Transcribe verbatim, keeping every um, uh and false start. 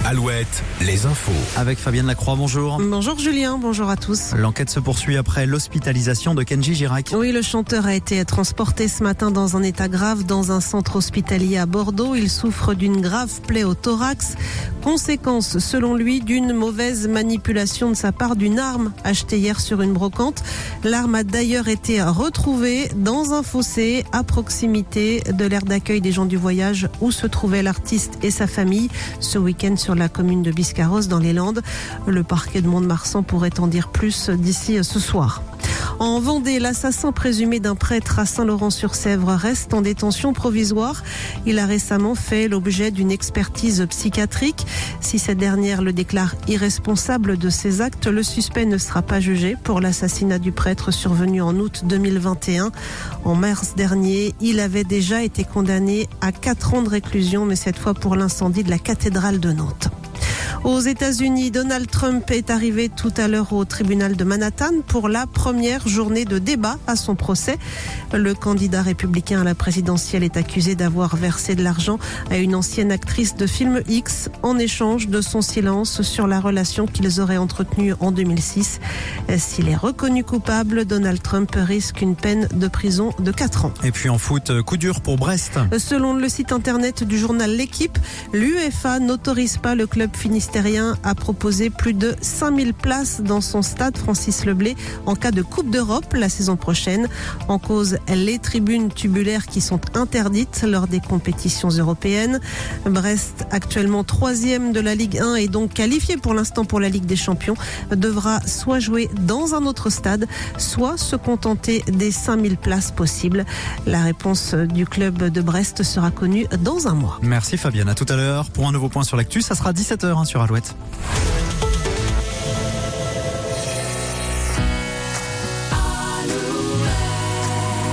Alouette, les infos. Avec Fabienne Lacroix, bonjour. Bonjour Julien, bonjour à tous. L'enquête se poursuit après l'hospitalisation de Kenji Girac. Oui, le chanteur a été transporté ce matin dans un état grave dans un centre hospitalier à Bordeaux. Il souffre d'une grave plaie au thorax. Conséquence, selon lui, d'une mauvaise manipulation de sa part d'une arme achetée hier sur une brocante. L'arme a d'ailleurs été retrouvée dans un fossé à proximité de l'aire d'accueil des gens du voyage où se trouvait l'artiste et sa famille ce week-end sur la commune de Biscarrosse dans les Landes. Le parquet de Mont-de-Marsan pourrait en dire plus d'ici ce soir. En Vendée, l'assassin présumé d'un prêtre à Saint-Laurent-sur-Sèvre reste en détention provisoire. Il a récemment fait l'objet d'une expertise psychiatrique. Si cette dernière le déclare irresponsable de ses actes, le suspect ne sera pas jugé pour l'assassinat du prêtre survenu en août deux mille vingt et un. En mars dernier, il avait déjà été condamné à quatre ans de réclusion, mais cette fois pour l'incendie de la cathédrale de Nantes. Aux États-Unis, Donald Trump est arrivé tout à l'heure au tribunal de Manhattan pour la première journée de débat à son procès. Le candidat républicain à la présidentielle est accusé d'avoir versé de l'argent à une ancienne actrice de film X en échange de son silence sur la relation qu'ils auraient entretenue en deux mille six. S'il est reconnu coupable, Donald Trump risque une peine de prison de quatre ans. Et puis en foot, coup dur pour Brest. Selon le site internet du journal L'Équipe, l'UEFA n'autorise pas le club finistérien a proposé plus de cinq mille places dans son stade Francis Leblay en cas de Coupe d'Europe la saison prochaine. En cause, les tribunes tubulaires qui sont interdites lors des compétitions européennes. Brest, actuellement troisième de la Ligue un et donc qualifié pour l'instant pour la Ligue des Champions, devra soit jouer dans un autre stade, soit se contenter des cinq mille places possibles. La réponse du club de Brest sera connue dans un mois. Merci Fabienne, à tout à l'heure. Pour un nouveau point sur l'actu, ça sera dix-sept heures hein, sur Alouette.